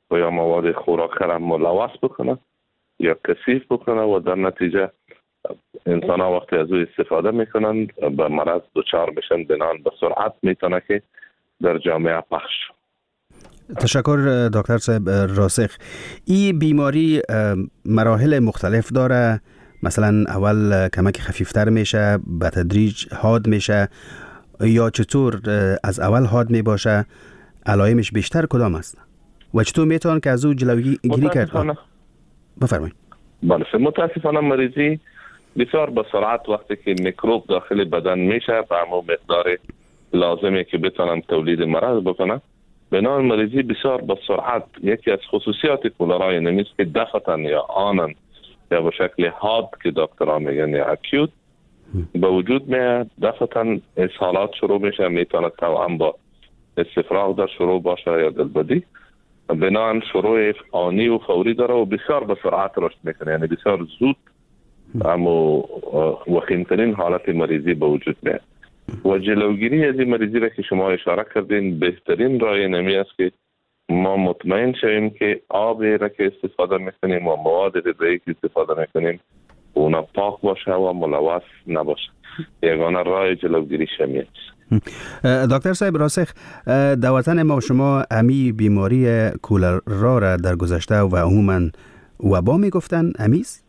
و یا مواد خوراک را ملوث بکنه یا کثیف بکنه و در نتیجه انسان ها وقتی از او استفاده میکنن به مرض دچار میشن، بنان به سرعت میتونه که در جامعه پخش. تشکر دکتر صاحب راسخ. این بیماری مراحل مختلف داره، مثلا اول کمک خفیفتر میشه، به تدریج حاد میشه، یا چطور از اول حاد میباشه؟ علائمش بیشتر کدام است و چطور میتونن که از او جلوگیری کرد؟ بفرمایید. بله، متاسفانه مریضی بسیار به سرعت وقتی که میکروب داخل بدن میشه به همون مقدار لازمه که بتونن تولید مرض بکنن. بنابراین مریضی بسیار به سرعت، یکی از خصوصیات کولرا اینه است که دفعتاً یا آنن یا به شکل حاد که دکترها میگن یا اکیوت به وجود میاد، دفعتاً اسهالات شروع میشه، میتونه توأم با استفراغ در شروع باشه یا دلبدی. بنابراین شروع آنی و فوری داره و بسیار به سرعت رشد میکنه، یعنی بسیار زود اما وخیمترین حالت مریضی به وجود میاد. و جلوگیری از این مریضی را که شما اشاره کردین، بهترین راه نمی است که ما مطمئن شویم که آبی را که استفاده میکنیم و مواد غذایی که استفاده میکنیم اونا پاک باشه و ملوث نباشه. یگانه راه جلوگیری شمیه. دکتر صاحب راسخ، در وطن ما شما امی بیماری کولرا را در گذشته و عموما وبا میگفتن، امیست؟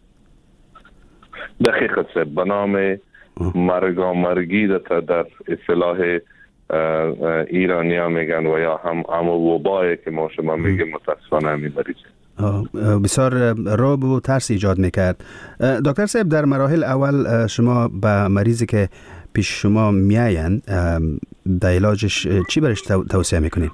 دقیقاً صاحب، به نام مرگی در اصطلاح ایرانی ها میگن و یا هم وبایی که ما شما میگیم متاسفانه همین مریضه. بسیار رعب و ترس ایجاد میکرد. دکتر صاحب، در مراحل اول شما به مریضی که پیش شما میاین در علاجش چی برش توصیه میکنین؟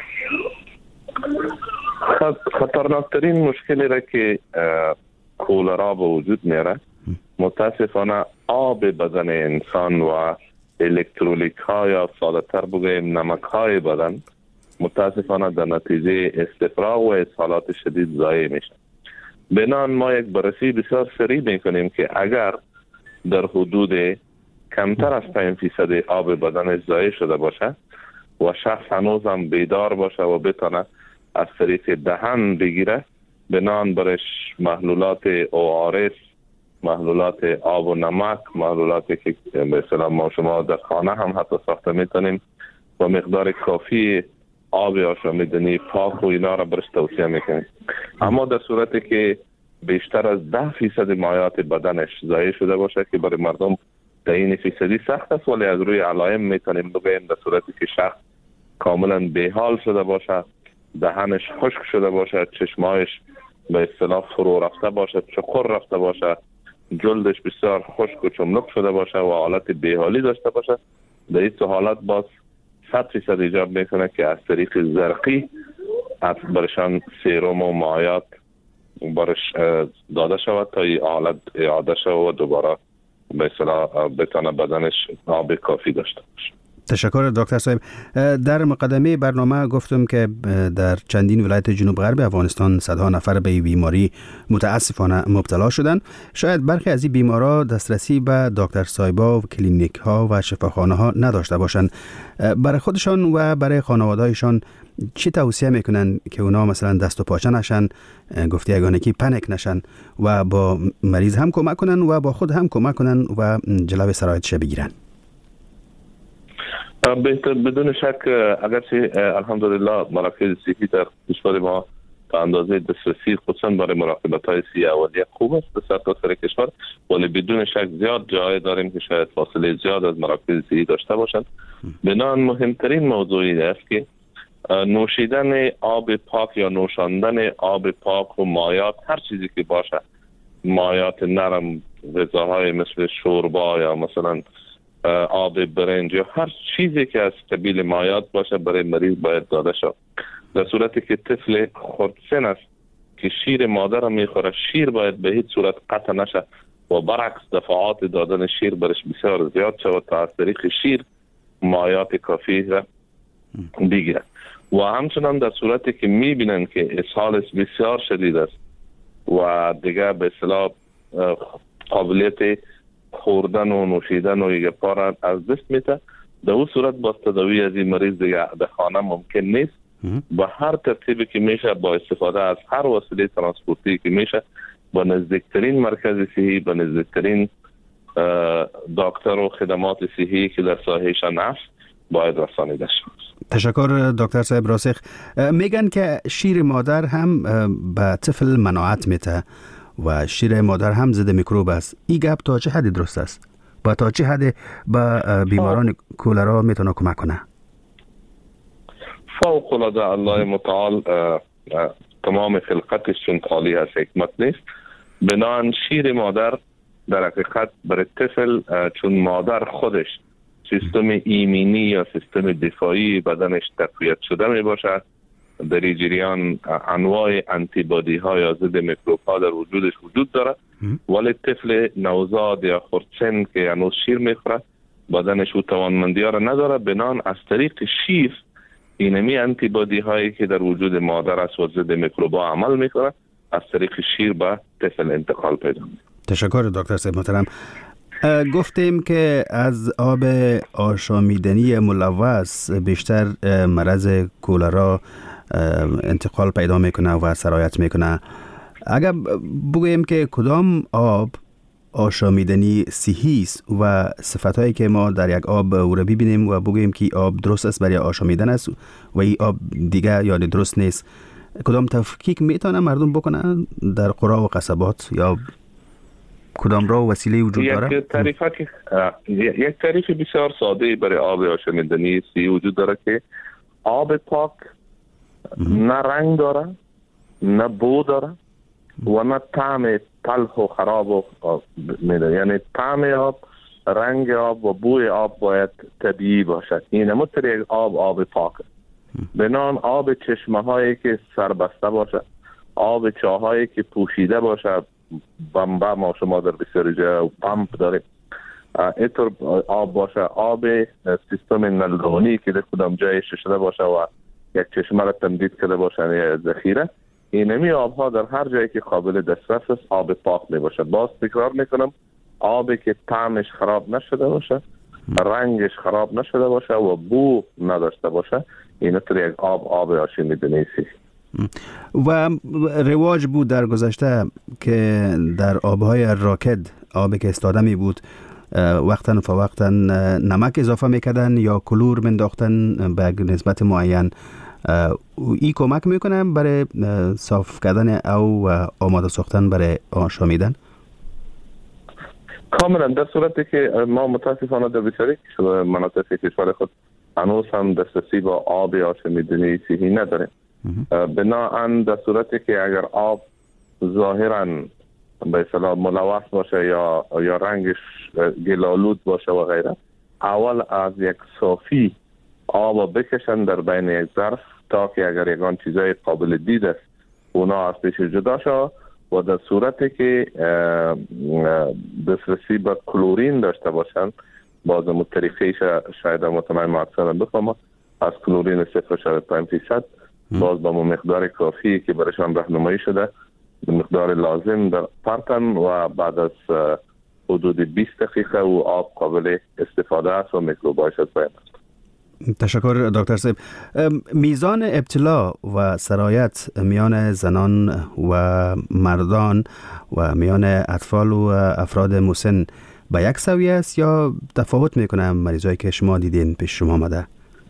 خطرناکترین مشکلی را که کولرا به وجود میاره متاسفانه آب بدن انسان و الکترولیت ها یا ساده تر بگوییم نمک های بدن متاسفانه در نتیجه استفراغ و اسهالات شدید ضایع میشه. بنابراین ما یک بررسی بسیار سریع میکنیم که اگر در حدود کمتر از 5% آب بدن ضایع شده باشه و شخص هنوز هم بیدار باشه و بتونه از طریق دهن بگیره، بنابراین برش محلولات ORS، محلولات آب و نمک، محلولاتی که به اصطلاح ما شما در خانه هم حتی ساخته میتونیم و مقدار کافی آب آشامیدنی پاک و اینا را برش توصیه میکنیم. اما در صورتی که بیشتر از 10% مایعات بدنش ضایع شده باشه که برای مردم تعیین فیصدی سخت است، ولی از روی علائم میتونیم بگیم در صورتی که شخص کاملا بیحال شده باشه، دهنش خشک شده باشه، چشمایش به اصطلاح فرو رفته باشه، چقر رفته باشه، جلدش بسیار خشک و چملک شده باشه و حالت بیحالی داشته باشه، در این حالت باز 100% ایجاب میکنه که از طریق زرقی برشان سیروم و مایعات برش داده شود تا این حالت اعاده شود و دوباره به اصطلاح بتونه بدنش آب کافی داشته باشه. تشکر دکتر صاحب. در مقدمه برنامه گفتم که در چندین ولایت جنوب غرب افغانستان صدها نفر به این بیماری متاسفانه مبتلا شدند. شاید برخی از این بیمارا دسترسی به دکتر صاحبا و کلینیک ها و شفاخانه ها نداشته باشند. برای خودشان و برای خانواده‌هایشان چی توصیه میکنن که اونا مثلا دست و پاچه نشن، گفته یگانگی پنیک نشن و با مریض هم کمک کنن و با خود هم کمک کنن و جلوی سرایتش بگیرن؟ بهتر بدون شک اگرچه الحمدلله مراکز صحی در کشور ما تا اندازه دسترسی خصوصا برای مراقبت‌های صحی اولیه خوب است در سرتاسر کشور، ولی بدون شک زیاد جای داریم که شاید فاصله زیاد از مراکز صحی داشته باشند. بنابراین مهمترین موضوعی است که نوشیدن آب پاک یا نوشاندن آب پاک و مایعات، هر چیزی که باشه، مایعات نرم، غذاهای مثل شوربا یا مثلا آب برنج یا هر چیزی که از قبیل مایعات باشه برای مریض باید داده شد. در صورتی که طفل خردسن است که شیر مادر را میخوره، شیر باید به هیچ صورت قطع نشه و برعکس دفعات دادن شیر برش بسیار زیاد شود تا از طریق شیر مایعات کافی را بگیره. و همچنان در صورتی که میبینن که اسهالش بسیار شدید است و دیگه به اصطلاح قابلیت خوردن و نوشیدن و یگپا را از دست میده، در اون صورت باز تداوی از این مریض دیگه در خانه ممکن نیست با هر ترتیبی که میشه، با استفاده از هر وسیله ترانسپورتی که میشه، با نزدیکترین مرکز صحی، با نزدیکترین دکتر و خدمات صحی که در ساحهشان است باید رسانیده شود. تشکر دکتر صاحب راسخ. میگن که شیر مادر هم به طفل مناعت میده و شیر مادر هم ضد میکروب است. این گپ تا چه حدی درست است؟ و تا چه حدی به بیماران کولرا میتونه کمک کنه؟ فوق العاده الله متعال تمام خلقتش چون خالی از حکمت نیست. بنابراین شیر مادر در حقیقت برای طفل چون مادر خودش سیستم ایمنی یا سیستم دفاعی بدنش تقویت شده می باشد، در این جریان انواع انتی بادی ها یا ضد میکروب ها در وجودش وجود داره، ولی طفل نوزاد یا خردسن که هنوز شیر میخوره بدنش او توانمندی ها را نداره. بنابراین از طریق شیر اینمی انتی بادی هایی که در وجود مادر است و ضد میکروب ها عمل میکنه از طریق شیر به طفل انتقال پیدا میکنه. تشکر دکتر صاحب محترم. گفتیم که از آب آشامیدنی ملوث بیشتر مرض کولرا انتقال پیدا میکنه و سرایت میکنه. اگر بگوییم که کدام آب آشامیدنی صحیح است و صفتهایی که ما در یک آب او را ببینیم و بگوییم که آب درست است برای آشامیدن است و این آب دیگه یعنی درست نیست، کدام تفکیک میتونه مردم بکنن در قرى و قصبات یا کدام راه و وسیله وجود داره؟ یک تعریف بسیار ساده برای آب آشامیدنی صحیح وجود داره که آب پاک نه رنگ داره، نه بو داره و نه طعم تلخ و خراب میده. یعنی طعم آب، رنگ آب و بوی آب باید طبیعی باشد. این مطلب یک آب پاک. بنان آب چشمه هایی که سربسته باشه، آب چاهایی که پوشیده باشه، بمبا ما شما در بسیاری جای پمپ داریم، اینطور آب باشه، آب سیستم نلدونی که در کدام جای شده باشه و یک چشمه را تمدید کرده باشه یا ذخیره، اینمی آبها در هر جایی که قابل دسترس است آب پاک می باشه. باز تکرار میکنم، آبی که طعمش خراب نشده باشه، رنگش خراب نشده باشه و بو نداشته باشه، این طور یک آب آشامیدنی است. و رواج بود در گذشته که در آبهای راکد، آبی که استادمی بود، وقتاً فوقتاً نمک اضافه میکردن یا کلور منداختن به نسبت معین. این کمک میکنه برای صاف کردن او آماده ساختن برای آشامیدن؟ کاملا. در صورتی که ما متاسفانه در بسیاری مناطق کشور خود هنوز هم دسترسی با آب آشامیدنی صحیح نداریم. بنابراین در صورتی که اگر آب ظاهراً به اصطلاح ملوث باشه یا رنگش گلالود باشه و غیره، اول از یک صافی آب بکشن در بین یک ظرف تا که اگر یگان چیزای قابل دید است اونا از پیش جدا شد و در صورتی که دسترسی به کلورین داشته باشن، بازم طریقه شاید مطمئن اکثر بفهمه از کلورین 0.5% باز با مقدار کافی که برایشان راهنمایی شده مقدار لازم در پرتن و بعد از حدود 20 دقیقه و آب قابل استفاده است و میکروبایش از بین است. تشکر دکتر صاحب. میزان ابتلا و سرایت میان زنان و مردان و میان اطفال و افراد مسن به یک سویه است یا تفاوت میکنه مریضایی که شما دیدین پیش شما آمده؟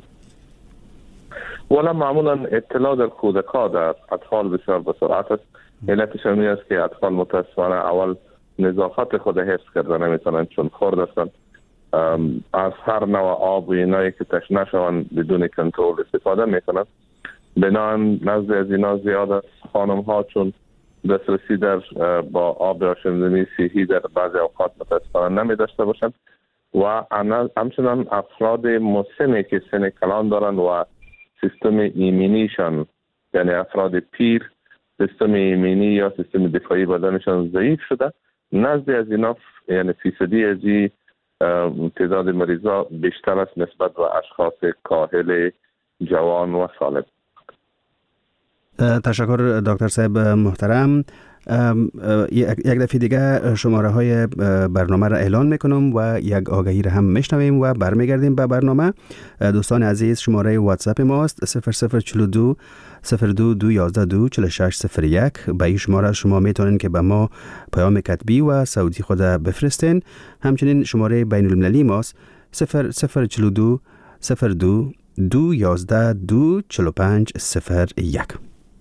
ولی معمولا ابتلا در کودک‌ها در اطفال بسیار بسرعت است. علتش این است که اطفال متاسفانه اول نظافت خود حفظ کرده نمیتونن چون خرد هستند، از هر نوع آب و اینایی که تشنه شوند بدون کنترل استفاده میکنند. بنابراین نزد از اینا زیاد است. خانم ها چون دسترسی با آب آشامیدنی صحیح در بعضی اوقات متاسفانه نمی داشته باشند و همچنان افراد مسنی که سن کلان دارند و سیستم ایمنیشان، یعنی افراد پیر، سیستم ایمنی یا سیستم دفاعی بدنشان ضعیف شده، نزد از اینا یعنی فیصدی از این تعداد مریضا بیشتر است نسبت به اشخاص کاهل جوان و سالم. تشکر دکتر صاحب محترم. یک دفعه دیگه شماره های برنامه را اعلان میکنم و یک آگهی را هم میشنویم و برمیگردیم به برنامه. دوستان عزیز، شماره واتساپ ماست 0042 02 4601. به این شماره شما میتونین که به ما پیام کتبی و صوتی خود بفرستین. همچنین شماره بین المللی ماست 0042 02 211 24501.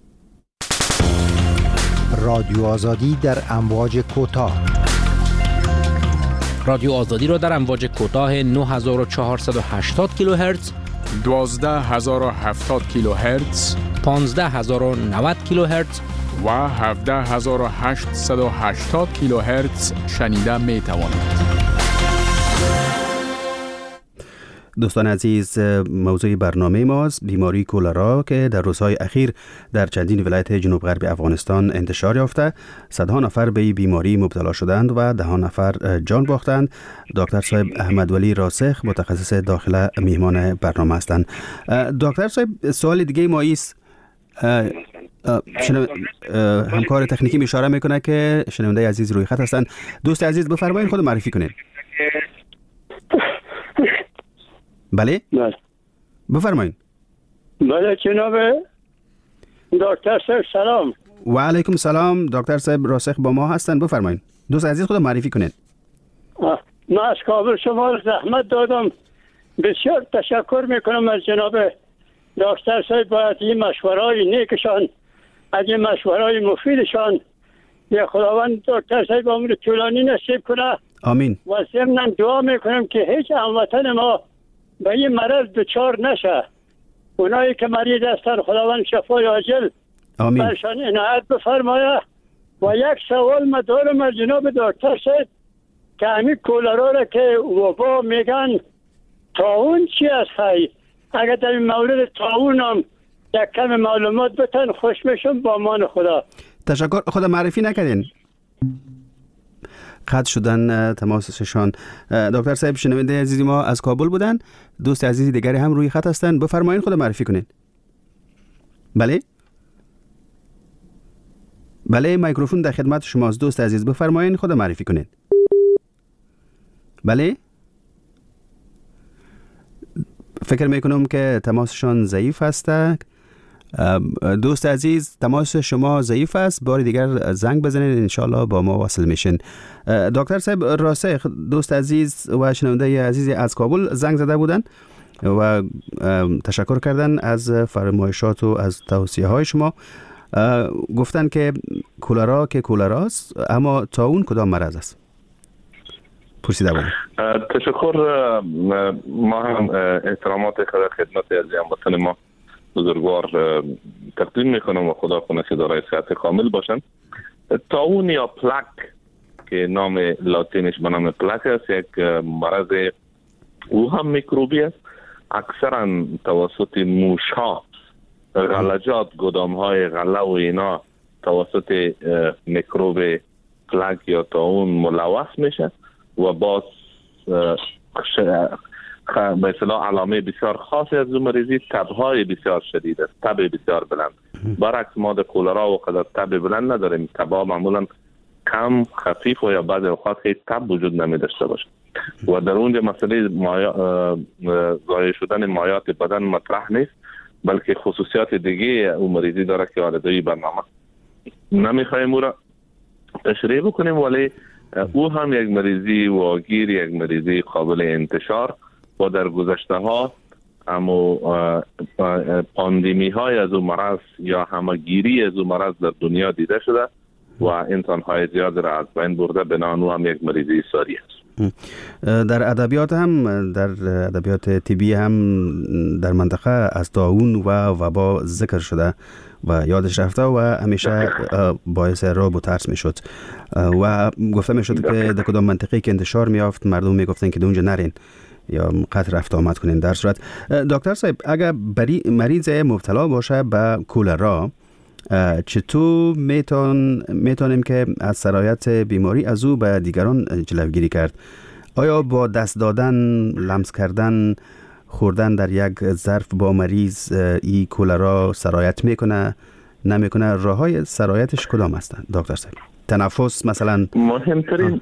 رادیو آزادی در امواج کوتاه. رادیو آزادی را در امواج کوتاه 9480 کیلوهرتز، 12070 کیلوهرتز، 15090 کیلوهرتز و 17880 کیلوهرتز شنیده می توانید. دوستان عزیز، موضوع برنامه ماست بیماری کولرا که در روزهای اخیر در چندین ولایت جنوب غرب افغانستان انتشار یافته. صدها نفر به بیماری مبتلا شدند و 10 نفر جان باختند. دکتر صاحب احمد ولی راسخ متخصص داخله میهمان برنامه هستند. دکتر صاحب، سوال دیگه ما است، همکار تکنیکی اشاره میکنه که شنونده عزیز روی خط هستند. دوست عزیز بفرمایید خود معرفی کنید. بله؟ بله بفرمایید. بله جناب دکتر صاحب سلام. و علیکم سلام. دکتر صاحب راسخ با ما هستند، بفرمایید. دوست عزیز خود معرفی کنید. من از کابل شما رو زحمت دادم، بسیار تشکر میکنم از جناب دکتر صاحب. باید این مشورهای نیکشان، از این مشورهای مفیدشان یا خداوند دکتر صاحب عمر طولانی نصیب کنه. آمین. و ضمناً دعا میکنم که هیچ هموطن ما به این مرض دچار نشه. اونایی که مریض هستن خداوند شفای عاجل آمین برشان عنایت بفرمایه. و یک سوال ما دارم از جناب دکتر صاحب که همین کولرا را که وبا میگن طاعون چی است؟ اگر در این مورد طاعون هم یک کم معلومات بتن خوش میشم. با امان خدا. تشکر. خود معرفی نکردین، قطع شدن تماسشان. دکتر صاحب شنونده عزیزی ما از کابل بودن. دوست عزیزی دیگری هم روی خط هستن، بفرمایید خود معرفی کنین. بله بله، میکروفون در خدمت شماست. دوست عزیز بفرمایید خود معرفی کنین. بله، فکر میکنم که تماسشان ضعیف هسته. دوست عزیز تماس شما ضعیف است، بار دیگر زنگ بزنید، انشالله با ما واصل میشین. دکتر صاحب راسخ، دوست عزیز و شنونده عزیزی از کابل زنگ زده بودن و تشکر کردن از فرمایشات و از توصیه های شما. گفتن که کولرا که کولاراست، اما طاعون کدام مرض است؟ پرسیده بودن. تشکر. ما هم احترامات خدمت از هموطن ما بزرگوار تقدیم میکنم و خدا کنه که دارای صحت کامل باشن. طاعون یا پلک که نام لاتینش به نام پلک است، یک مرض او هم میکروبی است. اکثرا توسط موشها، غلجات، گدامهای غله و اینا توسط میکروب پلک یا طاعون ملوث میشه و باز به اصطلاح علامه بسیار خاصی از اون مریضی تبهای بسیار شدید است، تب بسیار بلند. برعکس ما در کولرا و قدر تب بلند نداریم. تبها معمولا کم، خفیف و یا بعض اوقات هیچ تب وجود نمی داشته باشه و در اونجا مسئله ضایع شدن مایات بدن مطرح نیست، بلکه خصوصیات دیگه اون مریضی داره که آردوی برنامه نمیخوایم او را تشریح بکنیم، ولی او هم یک مریضی واگیر، یک مریضی قابل انتشار و در گذشته ها اما پاندمی های از اون مرض یا همگیری از اون مرض در دنیا دیده شده و انسان های زیاد را از بین برده، بنابراین هم یک مریضی ساری است. در ادبیات هم، در ادبیات طبی هم در منطقه از طاعون و وبا ذکر شده و یادش رفته و همیشه باعث رعب و ترس میشد و گفته میشد که در کدام منطقه که انتشار میافت مردم میگفتن که اونجا نرین یا قطع رفت آمد کنین. در صورت دکتر صاحب اگر مریض مبتلا باشه به کولرا، چطور میتونیم که از سرایت بیماری از او به دیگران جلوگیری کرد؟ آیا با دست دادن، لمس کردن، خوردن در یک ظرف با مریض ای کولرا سرایت میکنه نمیکنه، راههای سرایتش کدام هستند دکتر صاحب؟ تنفس مثلا مهمترین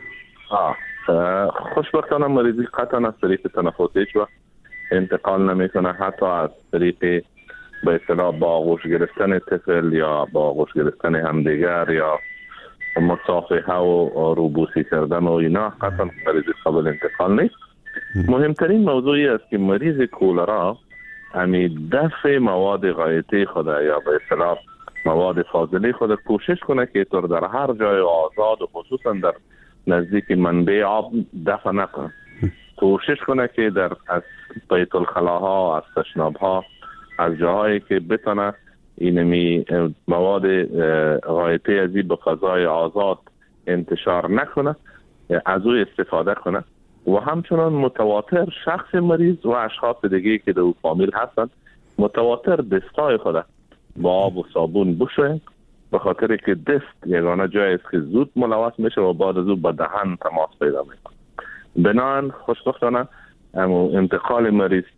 خوشبختانه مریضی قطعا از طریق تنفس هیچ وقت انتقال نمیکنه، حتی از طریق به اصطلاح با آغوش گرفتن طفل یا با آغوش گرفتن همدیگر یا مصافحه و روبوسی کردن و اینا قطعا مریضی قابل انتقال نیست. مهمترین موضوعی است که مریض کولرا همین دفع مواد غایطی خود یا به اصطلاح مواد فاضله خود کوشش کنه که طور در هر جای آزاد و خصوصا در نزدیک منبع آب دفع نکنه. کوشش کنه که در از بیت الخلاها، از تشنابها، از جاهایی که بتونه اینمی مواد غایطی ازی به فضای آزاد انتشار نکنه از او استفاده کنه و همچنان متواتر شخص مریض و اشخاص دیگه که در فامیل هستند متواتر دستای خود با آب و صابون بشوین، به خاطر که دست یگانه جایی است که زود ملوث میشه و بعد از او به دهن تماس پیدا میکنه. بنابراین خوشبختانه انتقال مریضی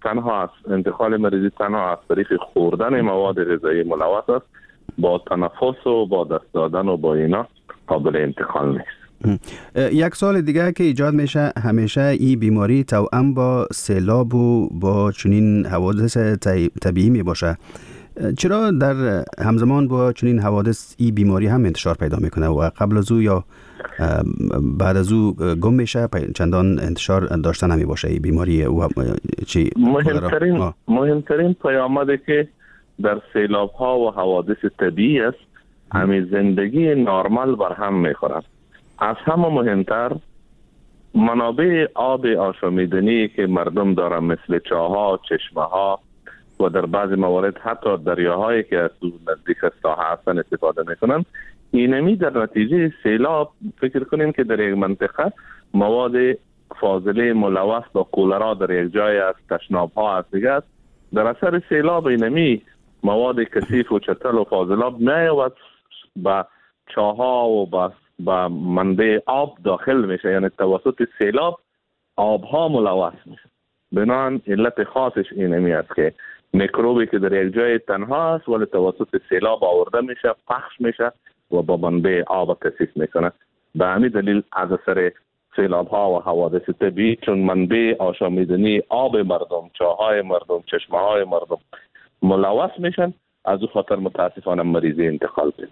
تنها از طریق خوردن مواد غذایی ملوث است، با تنفس و با دست دادن و با اینا قابل انتقال نیست. یک سال دیگه که ایجاد میشه همیشه این بیماری توأم با سیلاب و با چنین حوادث طبیعی می باشه. چرا در همزمان با چنین حوادث این بیماری هم انتشار پیدا میکنه و قبل از او یا بعد از او گم میشه، چندان انتشار داشته نمی باشه این بیماری؟ و چی مهمترین پیامدی که در سیلاب ها و حوادث طبیعی است همین زندگی نرمال بر هم میخورد. از همه مهمتر منابع آب آشامیدنی که مردم دارن مثل چاها، چشمه ها و در بعض موارد حتی دریاهایی که از نزدیک ساحل هستن استفاده میکنن، اینمی در نتیجه سیلاب فکر کنیم که در یک منطقه مواد فاضله ملوث با کولرا در یک جای از تشناب ها از دیگه است، در اثر سیلاب اینمی مواد کثیف و چتل و فاضلاب نیاید با چاها و با منبع آب داخل میشه، یعنی توسط سیلاب آبها ملوث میشه. بنابراین علت خاصش اینمی است که میکروبی که در یک جای تنها است ولی توسط سیلاب آورده میشه، پخش میشه و با منبع آب کثیف میکنه. به همین دلیل از اثر سیلاب ها و حوادث طبیعی چون منبع آشامیدنی آب مردم، چاهای مردم، چشمه های مردم ملوث میشن، از او خاطر متاسفانه مریضی انتقال پیدا.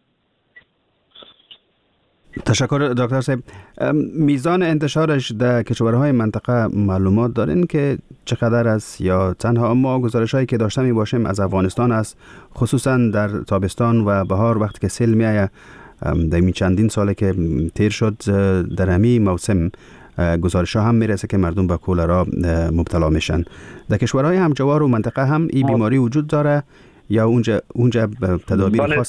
تشکر دکتر صاحب. میزان انتشارش در کشورهای منطقه معلومات دارین که چقدر است یا تنها ما گزارش هایی که داشته می باشیم از افغانستان است، خصوصا در تابستان و بهار وقتی که سیل می آید در این چندین ساله که تیر شد در همین موسم گزارش ها هم میرسه که مردم به کولرا مبتلا میشن. در کشورهای همجوار و منطقه هم این بیماری وجود داره یا اونجا تدابیر خاص؟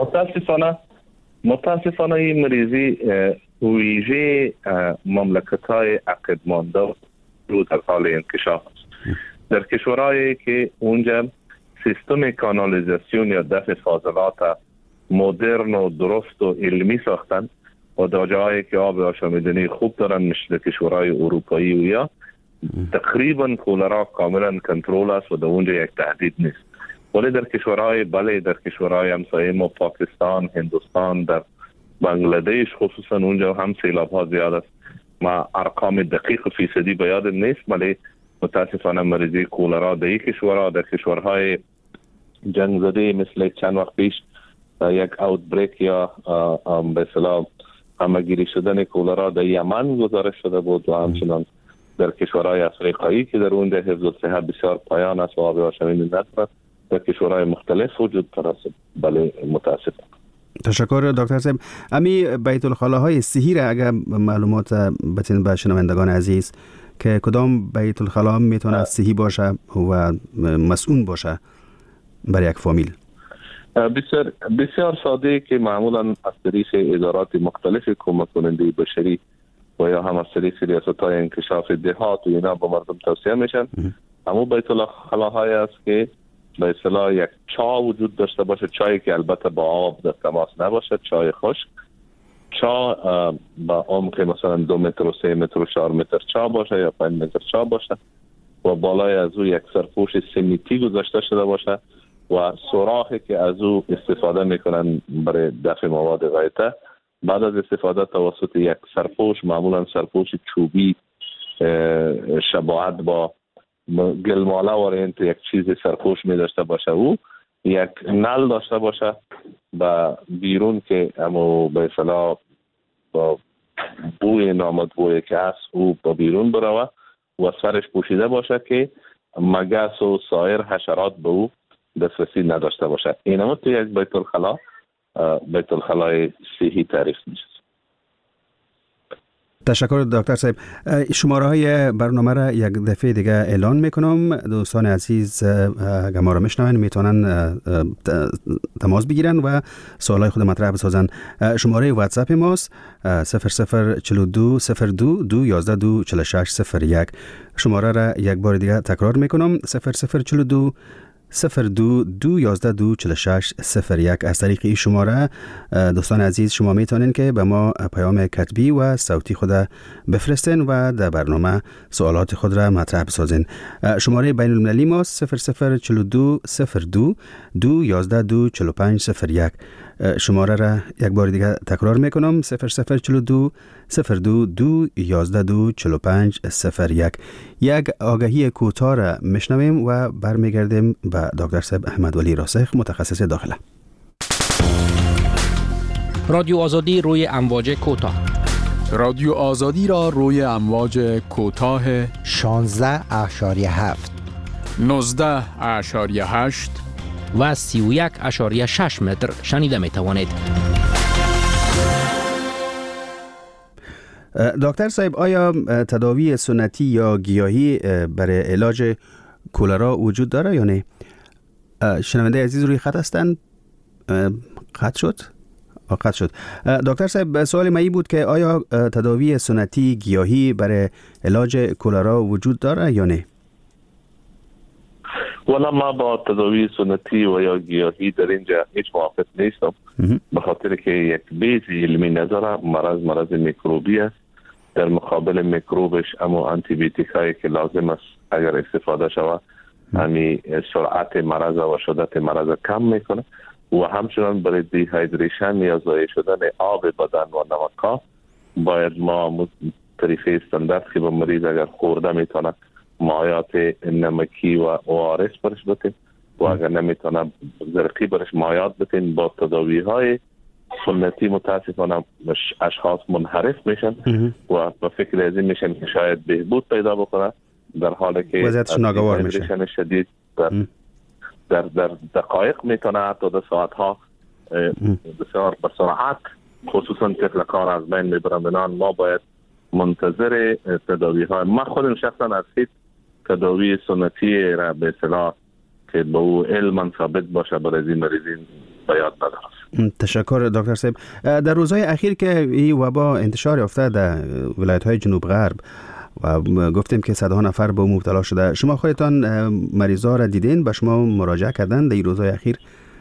متاسفانه این مریضی ویژه مملکت‌های عقب مانده رو در حال انکشاف است. در کشورهایی که اونجا سیستم کانالیزاسیون یا دفع فاضلات مدرن و درست و علمی ساختن و در جاهایی که آب آشامیدنی خوب دارن مثل کشورهای اروپایی و یا تقریبا کولرا کاملا کنترل است و در اونجا یک تهدید نیست. ولی در کشورهای همسایه ما پاکستان، هندوستان، در بنگلادش خصوصا اونجا هم سیلاب ها زیاد است. ما ارقام دقیق فیصدی به یاد نیست ولی متاسفانه مریضی کولرا در کشورهای جنگ زده مثل چند وقت پیش یک اوتبریک یا به اصطلاح همگیری شدن کولرا در یمن گزارش شده بود و همچنان در کشورهای افریقایی که در اونجا حفظ الصحه بسیار پایان است و آب آشامیدنی ندارد، در کشورهای مختلف وجود دارد. بله متاسفم. تشکر دکتر صاحب. امی بیت الخلاهای صحی را اگر معلومات بتین به شنوندگان عزیز که کدام بیت الخلا میتونه صحی باشه و مسئول باشه برای یک فامیل؟ بسیار ساده که معمولا از طریق ادارات مختلف کمک کننده بشری و یا هم از طریق ریاست‌های انکشاف دهات و اینا با مردم توصیه میشن. اما بیت الخلاهای است که به اصطلاح یک چا وجود داشته باشه، چایی که البته با آب در تماس نباشه، چای خشک، چا با عمق مثلا 2 متر و 3 متر و 4 متر چا باشه یا 5 متر چا باشه و بالای از او یک سرپوش سمیتی گذاشته شده باشه و سوراخی که از او استفاده میکنن برای دفع مواد غایطه، بعد از استفاده توسط یک سرپوش، معمولا سرپوش چوبی شباهت با گلماله وارنت یک چیز سرپوش می داشته باشه، او یک نل داشته باشه و بیرون که امو به اصطلاح با بوی نامطبوعی که هست او با بیرون بروه و سرش پوشیده باشه که مگس و سایر حشرات به او دسترسی نداشته باشه. اینم تو یک بیت الخلای صحی تعریف میشه. تشکر دکتر صاحب. شماره های برنامه را یک دفعه دیگه اعلان میکنم. دوستان عزیز اگر ما را میشنون میتونن تماس بگیرن و سوالای خود مطرح بسازن. شماره واتساپ ماست 0042 02 211 24601. شماره را یک بار دیگه تکرار میکنم 0042 02 211 24601. از طریق این شماره دوستان عزیز شما میتونین که به ما پیام کتبی و صوتی خود بفرستین و در برنامه سوالات خود را مطرح بسازین. شماره بین المللی ما 0042 02 211 24501. شماره را یک بار دیگه تکرار میکنم 0042 02 211 24501. یک آگهی کوتاه را میشنویم و برمیگردیم به دکتر صاحب احمد ولی راسخ، متخصص داخله. رادیو آزادی روی امواج کوتاه. رادیو آزادی را روی امواج کوتاه 16.7 19.8 و 31.6 متر شنیده می توانید. دکتر صاحب، آیا تداوی سنتی یا گیاهی برای علاج کولرا وجود داره یا نه؟ شنونده عزیز روی خط هستند. قطع شد. دکتر صاحب، سوال من بود که آیا تداوی سنتی گیاهی برای علاج کولرا وجود داره یا نه؟ ولی ما با تداوی سنتی و یا گیاهی در اینجا هیچ موافق نیستم، به خاطر که یک بیس علمی نظر مرض میکروبی است. در مقابل میکروبش اما آنتی بیوتیک هایی که لازم است اگر استفاده شود همی سرعت مرض و شدت مرض کم میکنه و همچنان برای دیهایدریشن یا ضایع شدن آب بدن و نمک باید ما طریقه استاندارد که به مریض اگر خورده میتونه مایات نمکی و ORS برش بتیم و اگر نمیتونه زرقی برش مایات بتیم. با تداوی های سنتی متاسفانه اشخاص منحرف میشن و به فکر از این میشن که شاید بهبود پیدا بکنه، در حالی که وضعیتش ناگوار میشه. شدید در دقایق میتونه حتی در ساعت ها بسیار بسرعت خصوصا تفلکار از بین میبرن. بنان ما باید منتظر تداوی های، من خودم شخصا از هیچ تداوی سنتی را به اصطلاح که به او علما ثابت باشه برای این مریضین باید ندارست. تشکر دکتر صاحب. در روزهای اخیر که این وبا انتشار یافته در ولایت های جنوب غرب و گفتیم که صدها نفر به مبتلا شده، شما خودتان مریضا را دیدین؟ به شما مراجعه کردن در این روزهای اخیر؟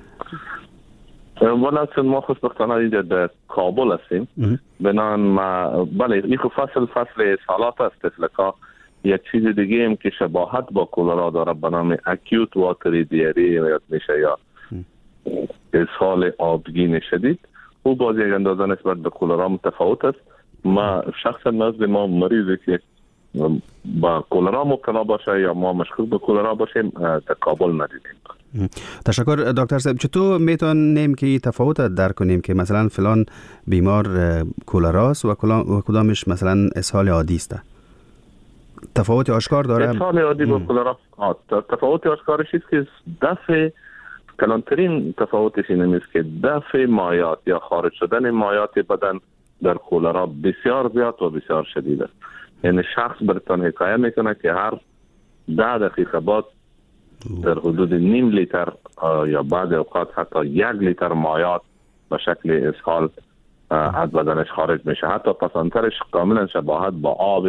ولکن ما خوشبختانه اینجا در کابل هستیم، بنان ما بله این فصل سالات است. تفلکا یک چیز دیگه هم که شباهت با کولرا داره به نام اکیوت واتری دیاری یاد میشه یا اسهال آبگین شدید، او باز یک اندازه نسبت به کولرا متفاوت است. ما شخصا نزد ما مریضی که با کولرا مبتلا باشه یا ما مشکوک به کولرا باشیم در کابل ندیدیم. تشکر دکتر صاحب. چطور میتونیم که تفاوت درک کنیم که مثلا فلان بیمار کولراست و کدامش مثلا اسهال عادی است؟ تفاوت آشکار داره؟ اسهال عادی با کولرا تفاوت آشکارش است که دفع کلانترین تفاوتش این است که دفع مایات یا خارج شدن مایات بدن در کولرا بسیار زیاد و بسیار شدید است. یعنی شخص برتان حکایه میکنه که هر 10 دقیقه بعد در حدود نیم لیتر یا بعد اوقات حتی 1 لیتر مایات به شکل اسهال از بدنش خارج میشه. حتی پسانترش کاملا شباهت با آب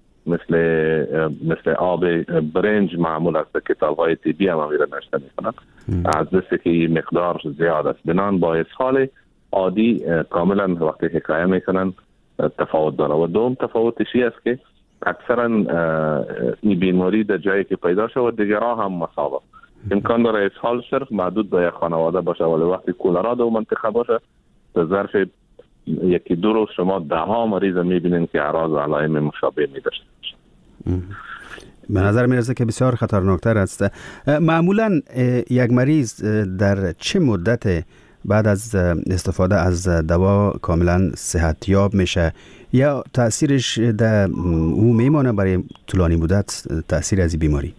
مثل آب برنج معمول است. کتاب‌های طبی هم میره نشته میکنن از دسته که این مقدار زیاد است. بنان با اسهال عادی کاملا وقتی حکایه میکنن تفاوت داره. و دوم تفاوتش است که اکثرا این بیماری در جایی که پیدا شود دیگرها هم مصابه. امکان داره اسهال صرف محدود به یک خانواده باشه، ولی وقتی کولرا در منطقه باشه در ظرف یکی دو روز شما 10 مریض میبینین که اعراض و علائم مشابه می‌داشته باشه. به نظر میرسه که بسیار خطرناکتر است. معمولا یک مریض در چه مدت بعد از استفاده از دوا کاملا صحتیاب میشه یا تأثیرش در او میمانه برای طولانی مدت تأثیر از این بیماری؟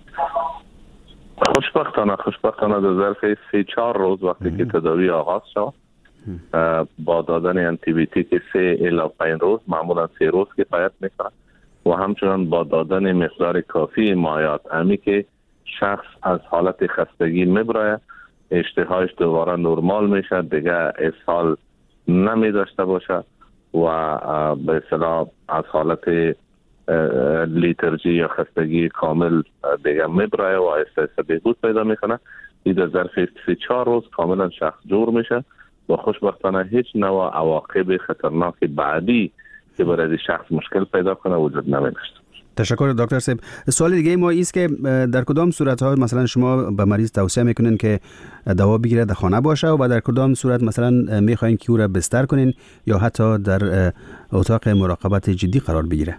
خوشبختانه در ظرف 3-4 روز وقتی که تداوی آغاز شد با دادن آنتی بیوتیک 3 الی 5 روز، معمولا 3 روز کفایت میکنه و همچنان با دادن مقدار کافی مایعات امی که شخص از حالت خستگی میبره، اشتهایش دوباره نرمال میشه، دیگه اسهال نمی داشته باشه و به اصطلاح از حالت لیترژی یا خستگی کامل دیگه میبره و آهسته بهبود پیدا میکنه. این در ظرف 3-4 روز کاملا شخص جور میشه و خوشبختانه هیچ نوع عواقب خطرناک بعدی که برای شخص مشکل پیدا کنه وجود نمیداشته. تشکر دکتر صاحب. سوال دیگه ما است که در کدام صورت‌ها مثلا شما به مریض توصیه میکنین که دوا بگیره در خانه باشه و در کدام صورت مثلا میخواین که او را بستر کنین یا حتی در اتاق مراقبت جدی قرار بگیره؟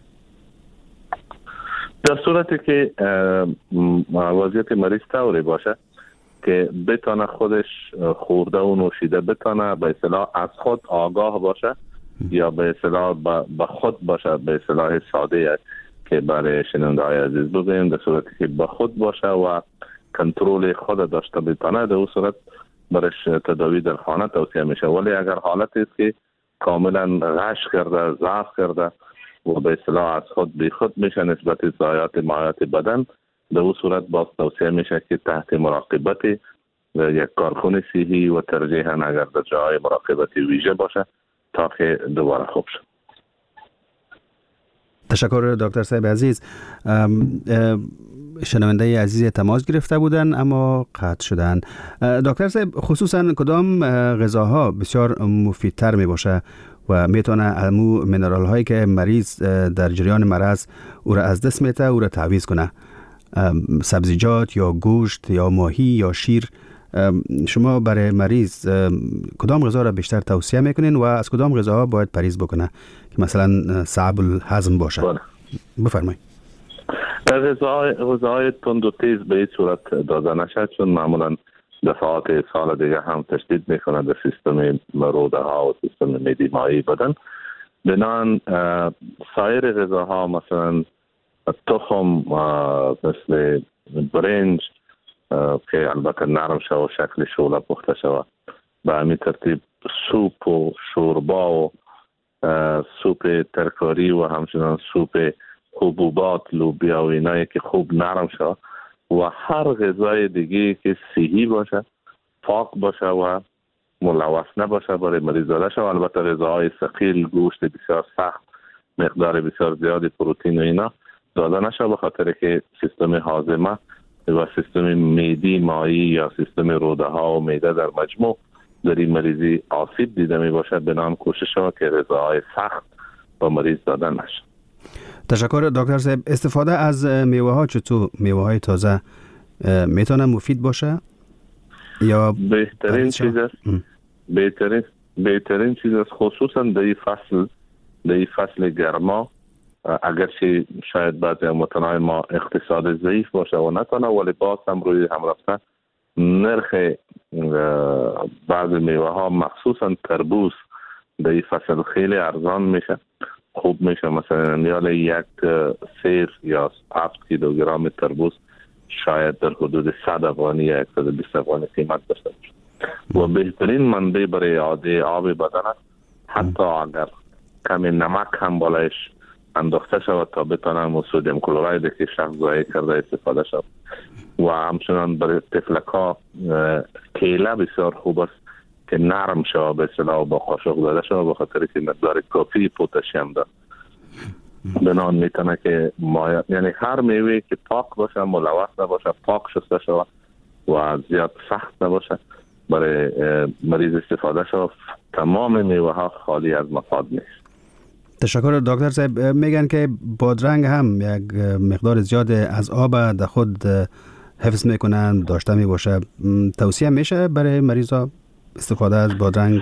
در صورتی که وضعیت مریض طوری باشه که بتانه خودش خورده و نوشیده بتانه به اصطلاح از خود آگاه باشه یا به اصطلاح به خود باشه، به اصطلاح ساده که برای شنونده های عزیز بگویم، در صورتی که به خود باشه و کنترل خود داشته بتانه در اون صورت برش تداوی در خانه توصیه میشه. ولی اگر حالتی است که کاملا غش کرده، ضعف کرده و به اصطلاح از خود بی خود میشه نسبت ضایعات مایعات بدن، در اون صورت باز توصیه میشه که تحت مراقبت یک کارکن صحی و ترجیحاً اگر در جای مراقبت ویژه باشه تا که دوباره خوب شد. تشکر دکتر صاحب عزیز. شنونده عزیز تماس گرفته بودن اما قطع شدن. دکتر صاحب خصوصا کدام غذاها بسیار مفیدتر می باشه و میتونه امو منرال هایی که مریض در جریان مرض او را از دست میته او را تعویض کنه؟ سبزیجات یا گوشت یا ماهی یا شیر، شما برای مریض کدام غذا را بیشتر توصیه میکنین و از کدام غذاها باید پرهیز بکنه که مثلا صعب الهضم باشه؟ بفرمایید. غذاهای تند و تیز به این صورت داده نشد چون معمولا دفعات سال دیگه هم تشدید میکنه در سیستم روده ها و سیستم معده مایع بدن. بنان سایر غذاها مثلا تخم مثل برنج که البته نرم شود و شکل شوله پخته شود، به همین ترتیب سوپ و شوربا و سوپ ترکاری و همچنان سوپ حبوبات لوبیا و اینایی که خوب نرم شود و هر غذای دیگه که صحی باشه، پاک باشه و ملوث نباشه برای مریض داده شود. البته غذاهای ثقیل، گوشت بسیار سخت، مقدار بسیار زیادی پروتئین و اینا داده نشه به خاطر که سیستم هاضمه و سیستم معدی مایع یا سیستم روده ها و معده در مجموع در این مریضی آسیب دیده می باشه. بنام کوشش شود که غذاهای سخت با مریض داده نشه. تشکر دکتر صاحب. استفاده از میوه ها چطور؟ میوه های تازه میتونه مفید باشه یا بهترین چیز است؟ بهترین چیز است خصوصا در این فصل گرما. اگرچه شاید بعضی متنای ما اقتصاد ضعیف باشه و نتونه، ولی باز هم روی هم رفته نرخ بعضی میوه ها مخصوصا تربوز در این فصل خیلی ارزان میشه، خوب میشه. مثلا یک سیر یا 7 کیلوگرم تربوز شاید در حدود 100 افغانی یا 120 افغانی قیمت داشته باشه و بهترین منبع برای اعاده آب بدن است. حتی اگر کمی نمک هم بالایش انداخته شود تا بتانم سدیم کلراید که شخص ضایع کرده استفاده شود. و همچنان برای طفلک ها کیله بسیار خوب است که نرم شود به اصطلاح با قاشق داده شود به خاطر که مقدار کافی پتاسیم دارد. بنان میتونه که یعنی هر میوه که پاک باشه، ملوث نباشه، پاک شسته شود و زیاد سخت نباشه برای مریض استفاده شود. تمام میوه ها خالی از مفاد نیست. تشکر دکتر صاحب. میگن که بادرنگ هم یک مقدار زیاد از آب در خود حفظ میکنن داشته می باشه. توصیه میشه برای مریضا استفاده از بادرنگ؟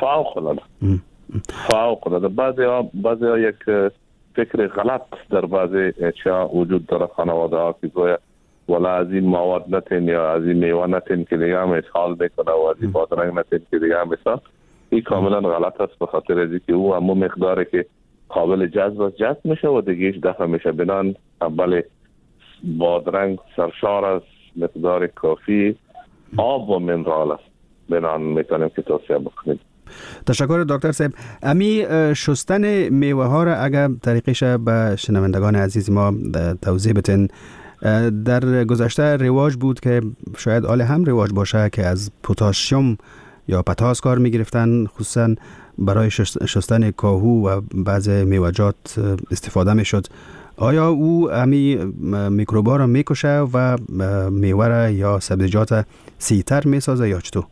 فوق العاده. بعضی یک فکر غلط در بعضی اشیاء وجود داره خانواده ها که گویا ولا از این مواد نتین یا از این میوه نتین که دیگه هم اسهال میکنه و از این بادرنگ نتین که دیگه هم اسهال. این کاملا غلط است به خاطر از که او همون مقداری که قابل جذب میشه و دیگه هیچ دفع میشه. بنان اول بادرنگ سرشار از مقدار کافی آب و منرال است. بنان میتونیم که توصیه بکنیم. تشکر دکتر صاحب. امی شستن میوه ها را اگر طریقش به شنوندگان عزیز ما توضیح بتین. در گذشته رواج بود که شاید آل هم رواج باشه که از پتاسیم یا پتاس کار می گرفتن، خصوصا برای شستن کاهو و بعض میوه‌جات استفاده می شد. آیا او امی میکروبا را می کشه و میوه را یا سبزیجات سیتر می سازه یا چطور؟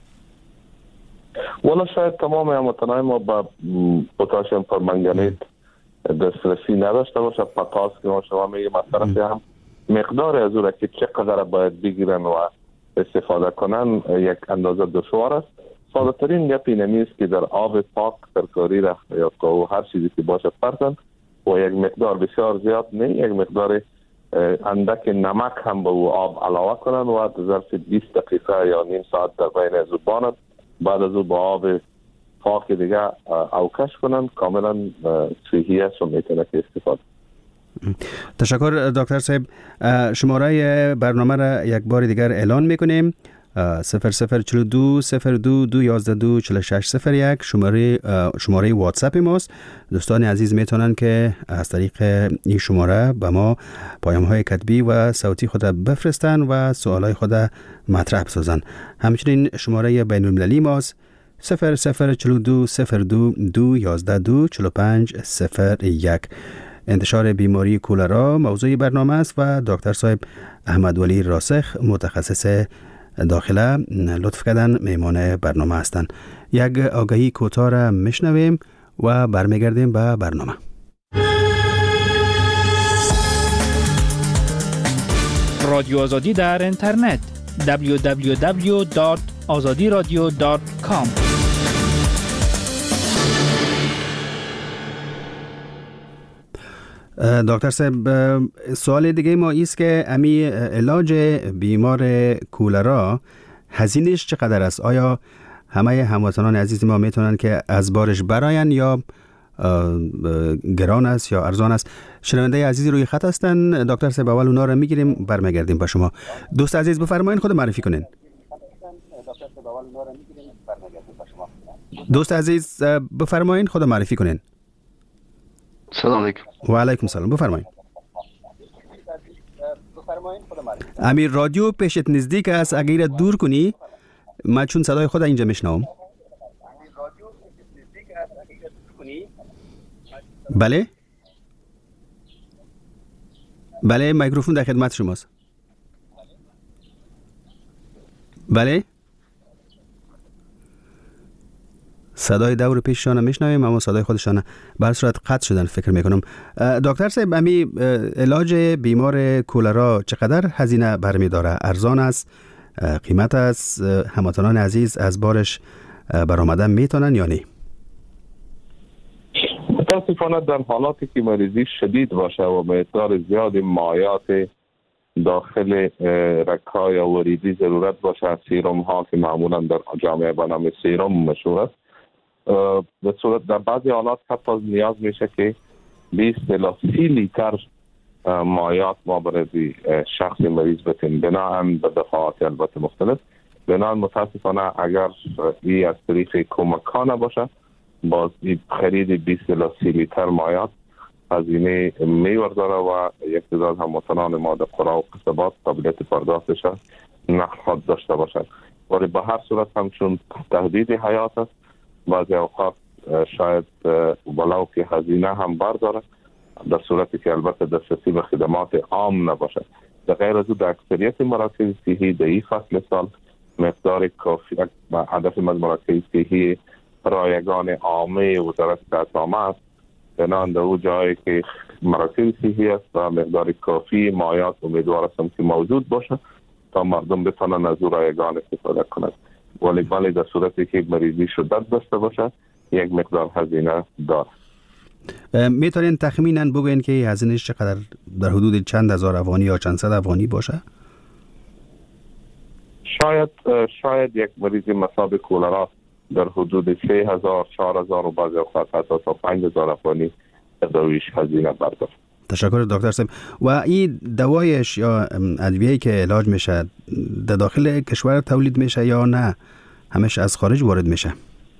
والا شاید تمام هموطنان ما با پتاسیم پرمنگنیت دسترسی نداشته باشه. پتاس که ما شما میگیم مصرف هم مقدار از او را که چقدر باید بگیرن و استفاده کنن یک اندازه دشوار است. ساده ترین گپ این است که در آب پاک ترکاری را یا کاهو هر چیزی که باشد پرتن و یک مقدار بسیار زیاد نه، یک مقدار اندک نمک هم به او آب علاوه کنن و در ظرف 20 دقیقه یا نیم ساعت در بین از او بانند. بعد از او با آب پاک دیگه اوکش کنن. کاملا صحیح است و میتونه که استفاده. تشکر دکتر صاحب. شماره برنامه را یک بار دیگر اعلان میکنیم. 0042 02 212 4601 شماره واتساپ ماست. دوستان عزیز میتونن که از طریق این شماره به ما پیام های کتبی و صوتی خود بفرستن و سوالای خود مطرح بسازن. همچنین شماره بین المللی ماست 0042 02 212 4501. انتشار بیماری کولرا موضوع برنامه است و دکتر صاحب احمد ولی راسخ متخصص داخله لطف کردن میمان برنامه هستند. یک آگهی کوتاه را میشنویم و برمیگردیم به برنامه. رادیو آزادی در اینترنت www.azadiradio.com. دکتر صاحب سوال دیگه ما ایست که امی علاج بیمار کولرا هزینهش چقدر است؟ آیا همه هموطنان عزیز ما میتونن که از بارش براین یا گران است یا ارزان است؟ شنونده عزیزی روی خط هستن دکتر صاحب، اول اونا رو میگیریم برمیگردیم با شما. دوست عزیز بفرمایید خود معرفی کنین. دوست عزیز بفرمایید خود معرفی کنین. سلام علیکم. و علیکم سلام. بفرمایید. امیر رادیو پیشت نزدیک است، اگر دور کنی من چون صدای خود اینجا میشنوم. بله بله میکروفون در خدمت شماست. بله صدای دور پیششان میشنویم اما صدای خودشان بر صورت قطع شدن فکر میکنم. دکتر صاحب امی علاج بیمار کولرا چقدر هزینه برمیداره؟ ارزان است؟ قیمت است؟ هموطنان عزیز از بارش برآمدن میتونن یا نه؟ متاسفانه در حالاتی که مریضی شدید باشه و مقدار زیاد مایات داخل رگ‌های وریدی ضرورت باشه، سیروم ها که معمولا در جامعه به نام سیروم مشهور است، به صورت در بعضی حالات حتی نیاز میشه که 20 الی 30 لیتر مایات ما برای شخص مریض بتیم، بناهن به دفعات البته مختلف. بناهن متاسفانه اگر این از طریق کمکانه باشه باز خرید 20 الی 30 لیتر مایات هزینه میورداره و یک تعداد هموطنان ما در قرى و قصبات قابلیت پرداختش نخواهد داشته باشد. ولی به هر صورت همچون تهدید حیات است، بعضی اوقات شاید ولو که هزینه هم برداره در صورتی که البته دسترسی به خدمات عام نباشد. در غیر از او در اکثریت مراکز صحی در این فصل سال مقدار کافی و هدف مراکز صحی رایگان عامه وزارت صحت است. بنان در او جایی که مراکز صحی است و مقدار کافی مایات امیدوار هستم که موجود باشه تا مردم بتونن از او رایگان استفاده کنند. ولی بله در صورتی که مریضی شدت داشته باشه یک مقدار هزینه داره. میتونین تخمینا بگوین که هزینه‌اش چقدر، در حدود چند هزار افغانی یا چند صد افغانی باشه؟ شاید یک مریض مصاب کولرا در حدود 3000 4000 و بعضی اوقات حتی تا 5000 افغانی رویش هزینه برداشت. تشکر دکتر صاحب. و این دوایش یا ادویه‌ای که علاج میشه در داخل کشور تولید میشه یا نه همش از خارج وارد میشه؟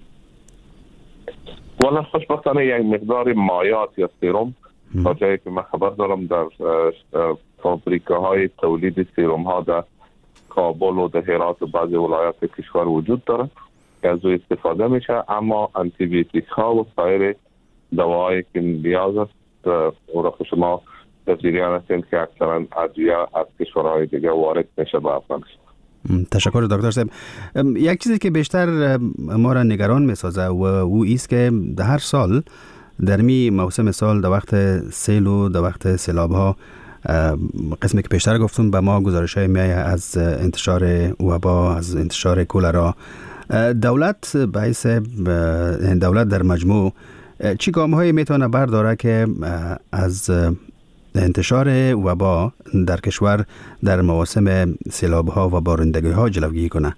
والا خوشبختانه یک مقدار مایات یا سرم تا جایی که من خبر دارم در فابریکه‌های تولید سرم ها در کابل و در هرات و بعضی ولایات کشور وجود داره که از او استفاده میشه، اما آنتی بیوتیک ها و سایر دوایی که نیاز است او را شما در جریان هستید که اکثرا ادویه از کشورهای دیگه وارد میشه به افغانستان. تشکر دکتر صاحب. یک چیزی که بیشتر ما را نگران میسازه و او ایست که در هر سال در می موسم سال در وقت سیل و در وقت سیلاب ها قسمی که پیشتر گفتم به ما گزارش های میایه از انتشار وبا، از انتشار کولرا. دولت در مجموع چی گام هایی میتونه برداره که از انتشار وبا در کشور در مواسم سیلاب ها و بارندگی ها جلوگیری کنه؟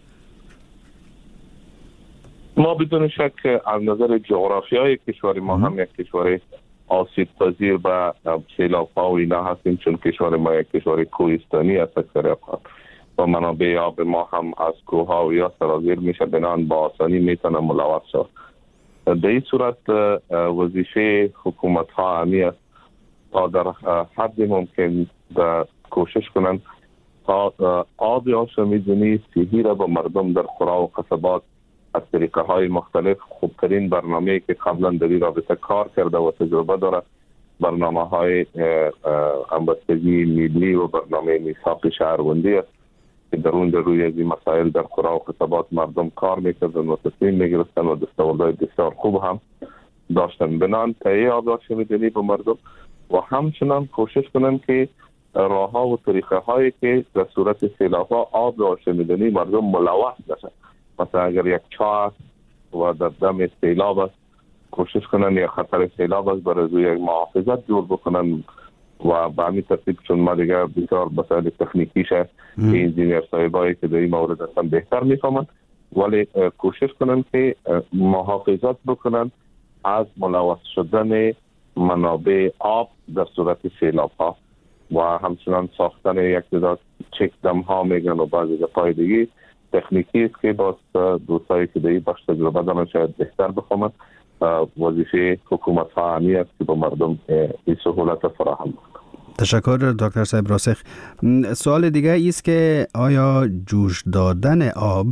ما بدون شک از نظر جغرافیای کشور ما هم یک کشور آسیب پذیر به سیلاب ها و اینا هستیم، چون کشور ما یک کشور کوهستانی است اکثر اوقات و منابع آب ما هم از کوه ها و یا سرازیر میشه، بنان با آسانی میتونه ملوث شد. در این صورت وظیفه حکومت ها همی است تا در حد ممکن کوشش کنند تا آب آشامیدنی صحی را به مردم در قرا و قصبات از طریقه های مختلف، خوبترین برنامه‌ای که قبلا در این رابطه کار کرده و تجربه داره برنامه های همبستگی ملی و برنامه میثاق شهروندی است که در اون روی از این مسائل در قرا و قصبات مردم کار میکردن و تصمیم میگرفتن و دستاوردهای بسیار خوب هم داشتن. بنان تهیه آب آشامیدنی به مردم و همچنان کوشش کنن که راه ها و طریقه هایی که در صورت سیلاب ها آب آشامیدنی مردم ملوث نشن، مثلا اگر یک چاه و در دم سیلاب است کوشش کنن یا خطر سیلاب است برای یک محافظت جور بکنن و به همین ترتیب، چون ما دیگه بسیار مسائل تکنیکیشه انجینیر صاحبایی که در این مورد هستن بهتر میفهمن، ولی کوشش کنن که محافظت بکنن از ملوث شدن منابع آب در صورت سیلاب ها و همچنان ساختن یک تعداد چک دم ها میگن و بعضی دفعه دیگه تکنیکی است که باز دوستایی که در این بخش تجربه دارن شاید بهتر بفهمند. وظیفه حکومت ها همی است که به مردم این سهولت فراهم کنند. تشکر دکتر صاحب راسخ. سوال دیگه ایست که آیا جوش دادن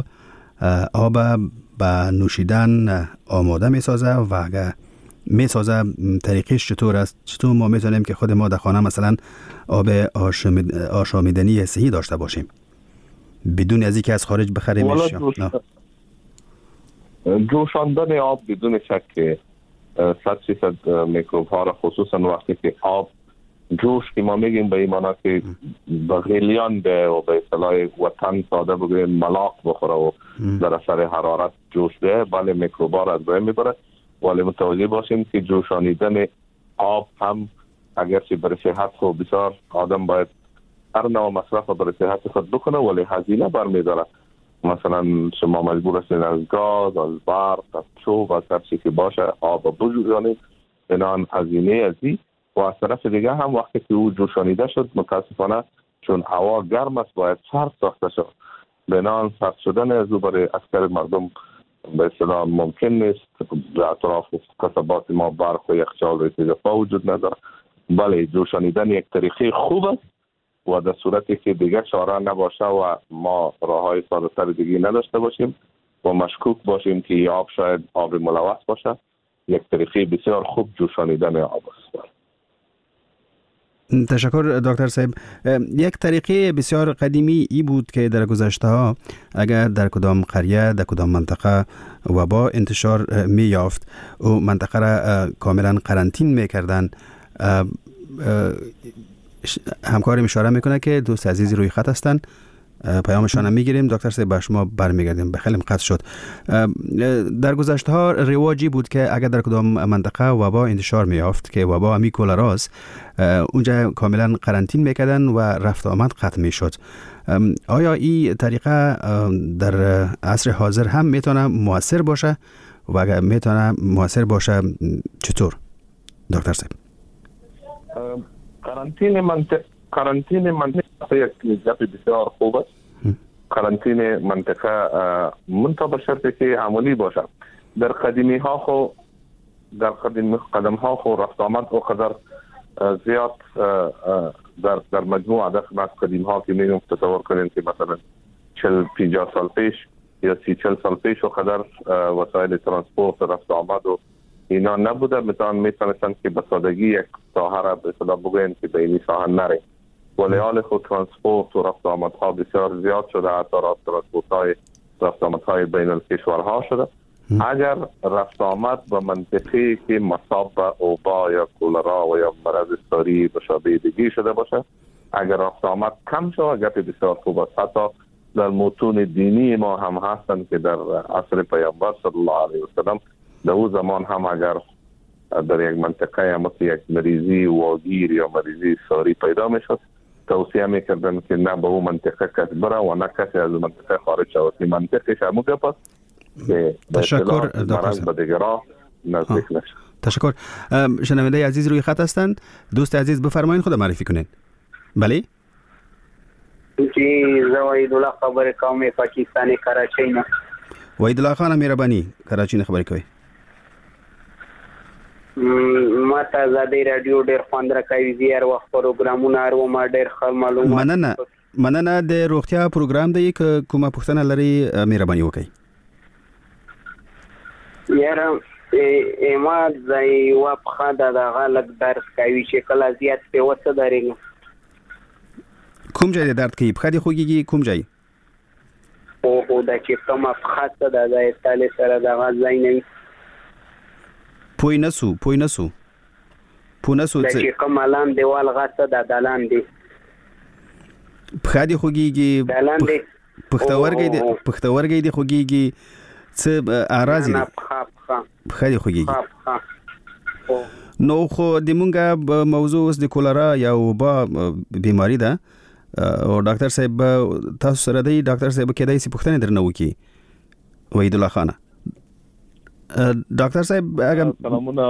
آب به نوشیدن آماده میسازه و اگر میسازه طریقش چطور است؟ چطور ما میتونیم که خود ما در خانه مثلا آب آشامیدنی صحی داشته باشیم بدون از اینکه از خارج بخریمش؟ جوشاندن آب بدون شک 100% میکروب ها را، خصوصا وقتی که آب جوش که ما میگیم به این معنی که بغلیان به و به اصطلاح وطن ساده بگویم ملاق بخوره و در اثر حرارت جوش به، بله میکروب ها را از بین میبره. ولی متوجه باشیم که جوشانیدن آب هم اگرچه برای صحت خود بسیار آدم باید هر نوع مصرف برای صحت خود بکنه، ولی هزینه برمیداره. مثلا شما مجبور هستید از گاز، از برق، از چوب، از هر چیزی که باشه آب بجوشانید، بنان هزینه ازی. و از طرف دیگه هم وقتی که او جوشانیده شد متاسفانه چون هوا گرم است باید سرد ساخته شد، بنان سرد شدن از او برای اکثر مردم به اصطلاح ممکن نیست. در اطراف قصبات ما برق و یخچال و ارتفاع وجود نداره. بله جوشانیدن یک طریقه خوب است و در صورتی که دیگه چاره نباشه و ما راههای ساده‌تر دیگه نداشته باشیم و مشکوک باشیم که آب شاید آب ملوث باشه، یک طریقه بسیار خوب جوشانیدن آب است. تشکر دکتر صاحب. یک طریقه بسیار قدیمی ای بود که در گذشته ها اگر در کدام قریه در کدام منطقه وبا انتشار می یافت و منطقه را کاملا قرنطین می کردن. همکارم اشاره میکنه که دوست عزیزی روی خط هستن. پیامشان هم میگیریم. دکتر صاحب به شما برمیگردیم. بخیلیم قطع شد. در گذشته ها رواجی بود که اگر در کدام منطقه وبا انتشار میافت که وبا همی کولراست، اونجا کاملا قرنطین میکردن و رفت آمد قطع میشد. آیا این طریقه در عصر حاضر هم میتونه موثر باشه و اگر میتونه موثر باشه چطور دکتر صاحب؟ قرنطینه منطقه یک گپ بسیار خوب است. قرنطینه منطقه منتها به شرطی که عملی باشه. در قدیمی ها قدم ها خو رفت آمد او قدر زیاد در مجموع دست از قدیم ها که میگم تصور کنیم که مثلا 40-50 سال پیش یا 30-40 سال پیش و قدر وسایل ترانسپورت رفت آمد و اینا نبوده. میتونستن که به سادگی یک ساحه را به صدا بگوین که به این ساحه نره، ولی حال خود ترانسپورت و رفت آمد ها بسیار زیاد شده، حتی ترانسپورت های رفت آمد های بین الکشورها شده. اگر رفت آمد به منطقه که مصاب به اوبا یا کولرا و یا مرض ساری و شابه دیگه شده باشه، اگر رفت آمد کم شود گپ بسیار خوب است. حتی در متون دینی ما هم هستند که در عصر پیامبر صلی الله علیه و سلم در او زمان هم اگر در یک منطقه مثل یک مریضی واگیر یا مریضی ساری پیدا میشد، توصیه میکردن که نه به اون منطقه کس بره و نه کسی از منطقه خارج شود. این منطقه شما گپ که تشکر دکتر دیگران نزدیک نشه. تشکر. شنونده عزیز روی خط هستند. دوست عزیز بفرمایید خود معرفی کنید. بله جی وحید الله خبر قوم پاکستان کراچی نه. وحید الله خان مهربانی کراچی نه خبرې کوي. ما ته زادي رادیو ډېر خوند راکوي، زیار وخت پروګرامونه ارو ما ډېر ښه معلومات. مننه د روغتیا پروګرام دی که کومه پوښتنه لري مهرباني وکړئ. یاره ما ځای وپخه دغه لږ درس کوي چې کله زیات په وڅه درېږم. کوم ځای درد کوي؟ پښه دې خوږیږي؟ کوم ځای؟ او دا چې کومه پښه څه ده د تالې سره دغه ځای نه وي. پوی نسو دا چې کوم لان دیوال غاڅه ده د لاندې پښه دې خوږیږي؟ پښتورګي دې خوږیږي؟ څه اعراض دي؟ پښه دې خوږیږي؟ نو خو د مونږه موضوع اوس د کولرا یا وبا بیماری ده او ډاکټر صاحب تاسو سره دی. ډاکټر صاحب کېدای شي پوښتنه درنه وکړي. وحید الله خان ډاکټر صاحب اگر سلامونه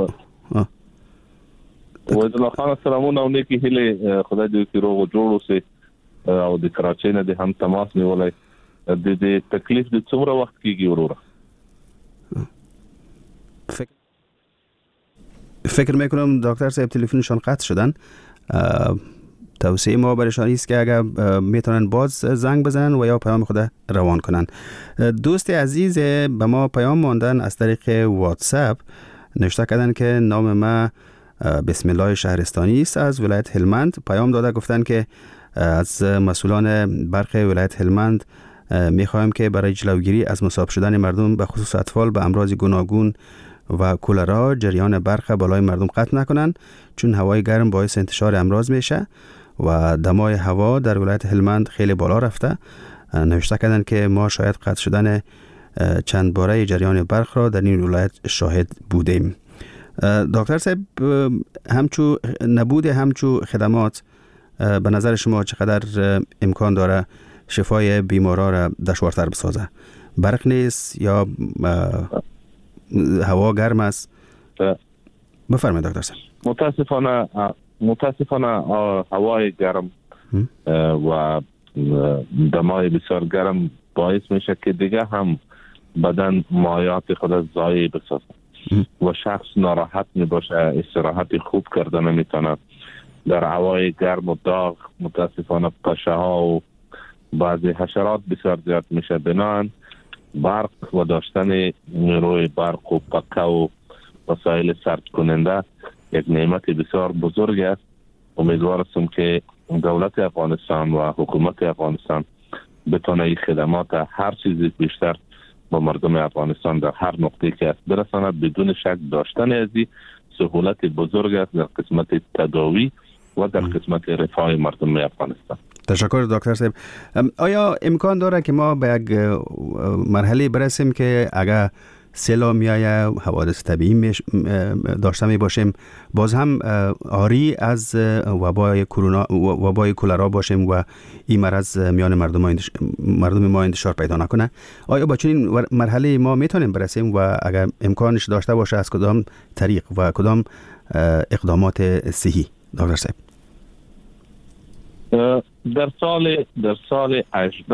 وحید الله خان سلامونه او نیکی هله خدای دې کې روغ جوړ اوسه او د کراچۍ نه د هم تماس نیولای. د تکلیف د څومره وخت کېږي وروره؟ فکر میکنم دکتر صاحب تلفنشان قطع شدن. توصیه ما برشان است که اگر میتونن باز زنگ بزنن و یا پیام خود روان کنن. دوست عزیز به ما پیام ماندن از طریق واتساپ، نوشته کردن که نام ما بسم الله شهرستانی است از ولایت هلمند. پیام داده گفتن که از مسئولان برخی ولایت هلمند میخوایم که برای جلوگیری از مصاب شدن مردم به خصوص اطفال به امراض گوناگون و کولرا جریان برق بالای مردم قطع نکنن، چون هوای گرم باعث انتشار امراض میشه و دمای هوا در ولایت هلمند خیلی بالا رفته. نوشته کردن که ما شاید قطع شدن چند باره جریان برق را در این ولایت شاهد بودیم. دکتر صاحب نبود همچو خدمات به نظر شما چقدر امکان داره شفای بیمارا را دشوارتر بسازه؟ برق نیست یا هوا گرم است؟ بفرمایید دکتر صاحب. متاسفانه هوای گرم و دمای بسیار گرم باعث میشه که دیگه هم بدن مایات خود ضایع بسازه و شخص ناراحت میباشه، استراحت خوب کرده نمیتونه. در هوای گرم و داغ متاسفانه پشه ها و بعضی حشرات بسیار زیاد میشه. بنان برق و داشتن روی برق و پکه و وسایل سرد کننده یک نعمت بسیار بزرگ است. امیدوارم که دولت افغانستان و حکومت افغانستان بتونه این خدمات هر چیزی بیشتر با مردم افغانستان در هر نقطه که است برساند. بدون شک داشتن از این سهولت بزرگ است در قسمت تداوی و در قسمت رفاه مردم افغانستان. تشکر دکتر صاحب. آیا امکان داره که ما به یک مرحله برسیم که اگر سیل میایه، حوادث طبیعی داشته می باشیم، باز هم آری از وبای کرونا، وبای کولرا باشیم و این مرض میان مردم ما انتشار پیدا نکنه؟ آیا با چنین مرحله ما میتونیم برسیم و اگر امکانش داشته باشه از کدام طریق و کدام اقدامات صحی دکتر صاحب؟ در سال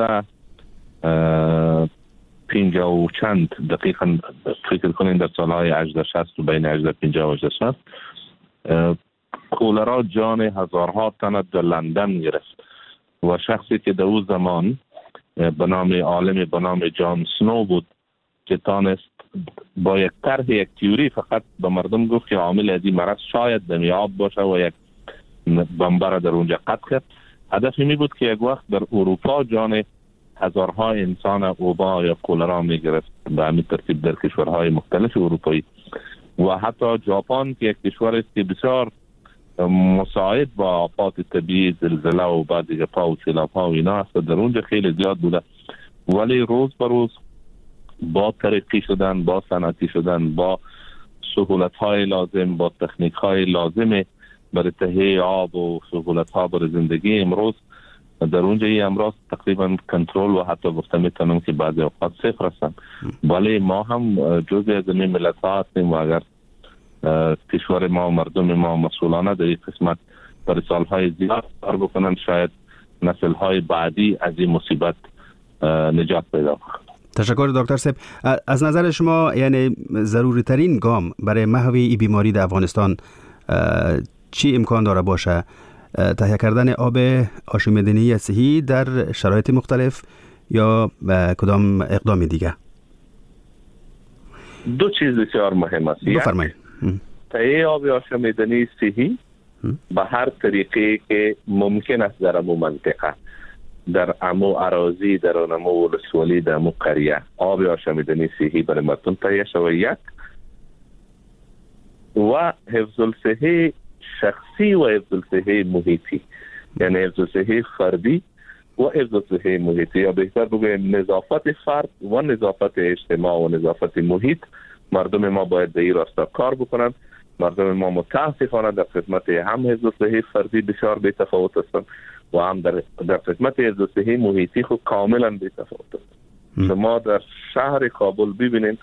50 و چند دقیقاً فکر کنین در سالهای 1860 و بین 1850 و 1860 کولرا جان هزارها تن در لندن گرفت و شخصی که در اون زمان به نام عالم به نام جان سنو بود که تانست با یک طرح یک تیوری فقط به مردم گفت که عامل از این مرض شاید دمی آب باشه و یک بمبر در اونجا قطع کرد. هدف می بود که یک وقت در اروپا جان هزارها انسان وبا یا کولرا می گرفت به همین ترتیب در کشورهای مختلف اروپایی و حتی ژاپن که یک کشور است که بسیار مساعد با آفات طبیعی، زلزله و بعد دیگه پا و سیلاب‌ها و اینا است، در اونجا خیلی زیاد بوده، ولی روز به روز با ترقی شدن، با صنعتی شدن، با سهولت‌های لازم، با تکنیک‌های لازم برای تهیه آب و سهولت‌ها برای زندگی امروز در اونجا این امراض تقریبا کنترل و حتی گفته میتونم که بعضی اوقات صفر هستن، ولی ما هم جزء از این ملت‌ها هستیم و اگر کشور ما و مردم ما مسئولانه در این قسمت برای سالهای زیاد کار بکنن شاید نسل‌های بعدی از این مصیبت نجات پیدا کنند. تشکر دکتر صاحب. از نظر شما یعنی ضروری ترین گام برای محو این بیماری در افغانستان چی امکان داره باشه؟ تهیه کردن آب آشامیدنی صحی در شرایط مختلف یا کدام اقدام دیگه؟ دو چیز بسیار مهم است. بفرمایید. تهیه آب آشامیدنی صحی به هر طریقی که ممکن است در امو منطقه، در امو اراضی، در امو ولسوالی، در امو قریه آب آشامیدنی صحی برای مردم تهیه شود یک، و حفظ الصحه شخصی و حفظ الصحه محیطی، یعنی حفظ الصحه فردی و حفظ الصحه محیطی، یا بهتر بگویم نظافت فرد و نظافت اجتماع و نظافت محیط. مردم ما باید در این راستا کار بکنند. مردم ما متاسفانه در خدمت هم حفظ الصحه فردی بسیار بی تفاوت هستند و هم در خدمت حفظ الصحه محیطی خود کاملا بی تفاوت هستند. شما در شهر کابل ببینید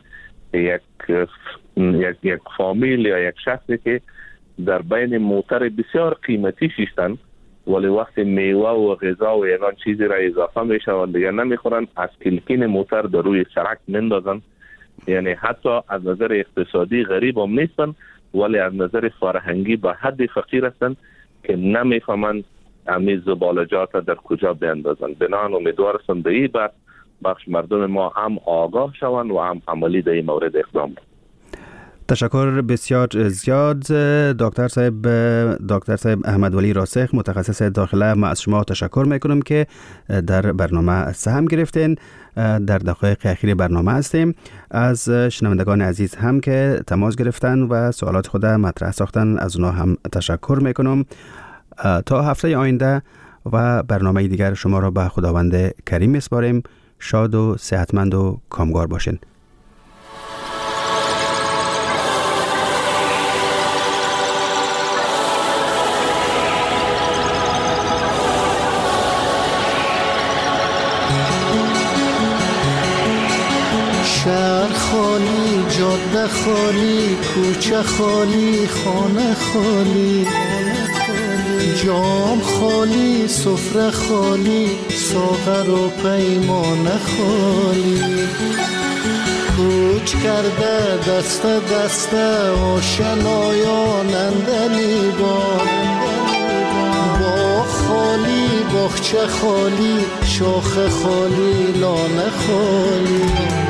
یک فامیل یا یک شخصی که در بین موتر بسیار قیمتی شیشتن، ولی وقت میوه و غذا و یگان چیزی را اضافه میشه و دیگه نمیخورن، از کلکین موتر در روی سرک مندازن. یعنی حتی از نظر اقتصادی غریب هم نیستن، ولی از نظر فرهنگی به حد فقیر هستن که نمیفهمن امی زبالجات در کجا بیندازن. بنان امیدوار هستم در این بخش مردم ما هم آگاه شوند و هم عملی در این مورد اقدام کنند. تشکر بسیار زیاد دکتر صاحب احمد ولی راسخ، متخصص داخله. ما از شما تشکر میکنم که در برنامه سهم گرفتین. در دقایق اخیر برنامه هستیم. از شنوندگان عزیز هم که تماس گرفتن و سوالات خود مطرح ساختن از اونا هم تشکر میکنم. تا هفته آینده و برنامه دیگر شما را به خداوند کریم میسپاریم. شاد و صحتمند و کامگار باشین. شهر خالی، جاده خالی، کوچه خالی، خانه خالی، جام خالی، سفره خالی، ساغر و پیمانه خالی. کوچ کرده دست دست آشنایان اندلی باغ خالی، باغچه خالی، شاخ خالی، لانه خالی.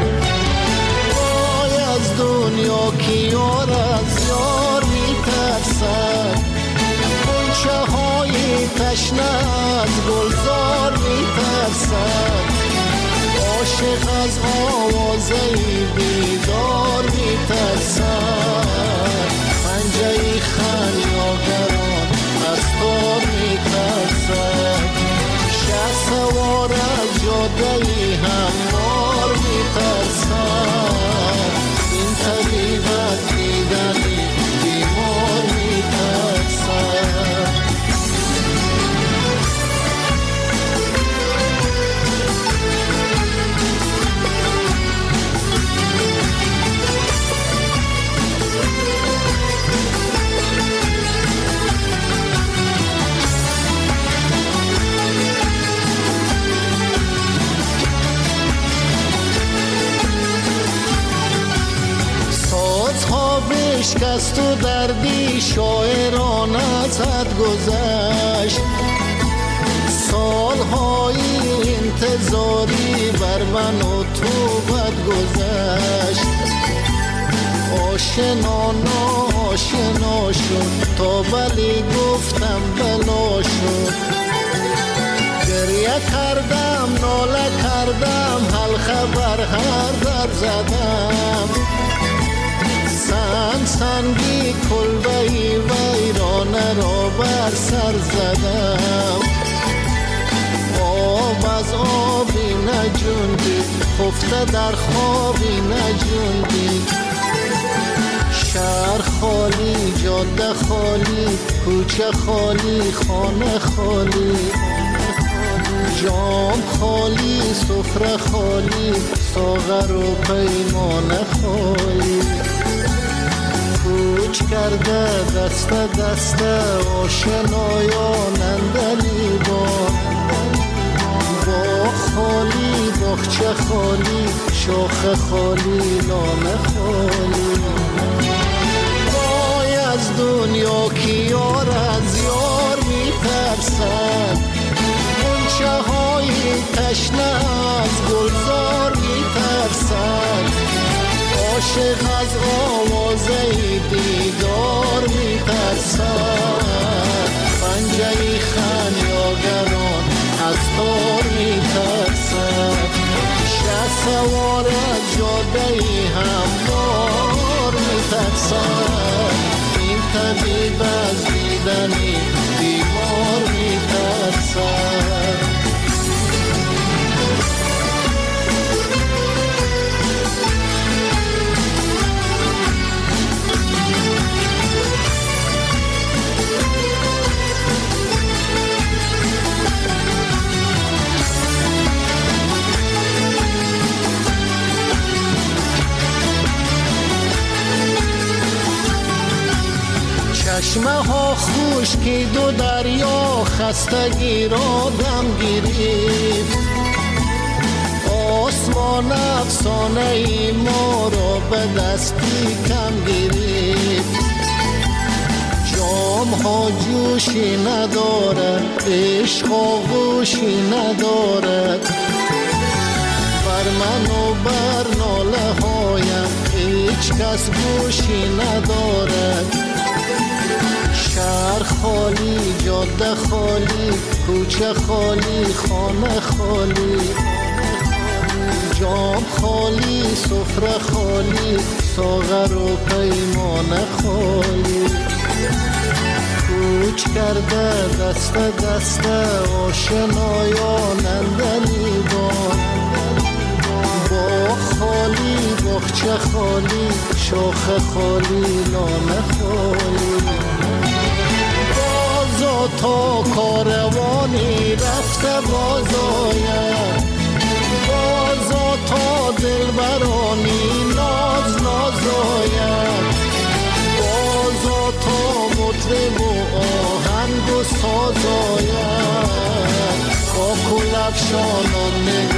دنیا کی یار از یار میترسد، غنچه های تشنه از گلزار میترسد، عاشق از آوازه بیدار میترسد، پنجه خریداران از تار میترسد. شکست و دردی شاعرانه زد گذشت. سالهای انتظاری بر من و تو بد گذشت. آشنا ناشنا شد تا بلی گفتم بلا شد. گریه کردم ناله کردم حلقه بر هر در زدم. سنگی کلبه ویرانه را بر سر زدم. آب از آبی نجوندی خفته در خوابی نجوندی. شهر خالی جاده خالی کوچه خالی خانه خالی. جام خالی سفره خالی ساغر و پیمانه خالی. کوچ کرده دست دست آشنایان اندلیبان. باغ خالی باغچه خالی شاخه خالی لانه خالی. وای از دنیا که یار از یار میترسد. غنچه های تشنه از گلزار میترسد. عاشق از آوازه دیدار میترسد. پنجه خمیاگران از تار میترسد. شه سوار جاده هموار میترسد. این طبیب از دیدنی بیمار میترسد. چشمه ها خشکی دو دریا خستگی را دم گرفت. آسمان افسانه ای ما را به دستی کم گرفت. جام ها جوشی ندارد عشق آغوشی ندارد. بر من و بر ناله هایم هیچ کس گوشی ندارد. شهر خالی جاده خالی کوچه خالی خانه خالی. جام خالی سفره خالی ساغر و پیمانه خالی. کوچ کرده دست دست آشنایان اندلیبان. باغ خالی باغچه خالی شاخه خالی لانه خالی. بازا تا کاروانی رفته باز آید. بازا تا دلبرانی ناز ناز آید. بازا تا مطرب و آهنگ و ساز آید. با کل افشانان